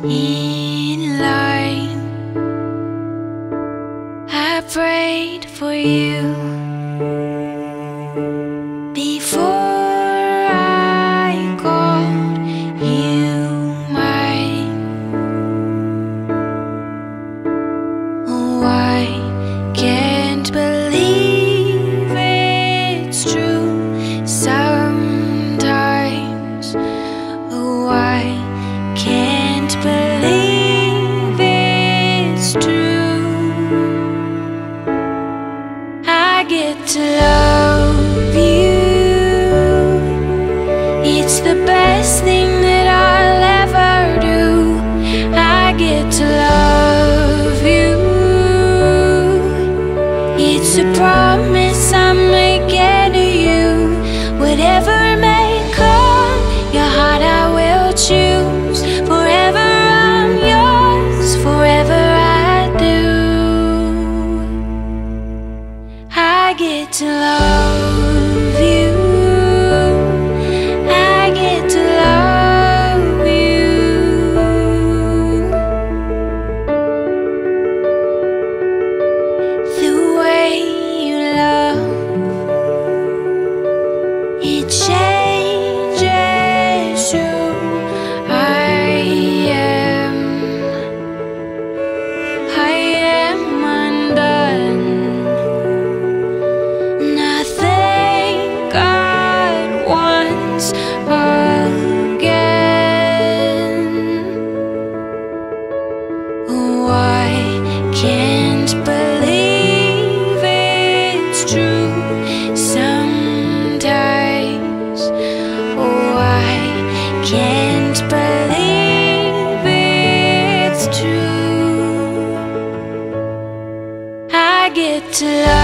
in line. I prayed for you before I called you mine. Oh, I can't believe it's true sometimes. Oh, I can't believe it's true. I get to love you. It's the best thing that I'll ever do. I get to love you. It's a promise I'm making to you. Whatever may come, your heart I will choose. Forever I'm yours, forever I do. I get to love you. I get to love you. The way you love, it changes who I am. I am undone, and I thank God once again. Oh, I can't believe it's true sometimes. Oh, I can't believe it's true. I get to love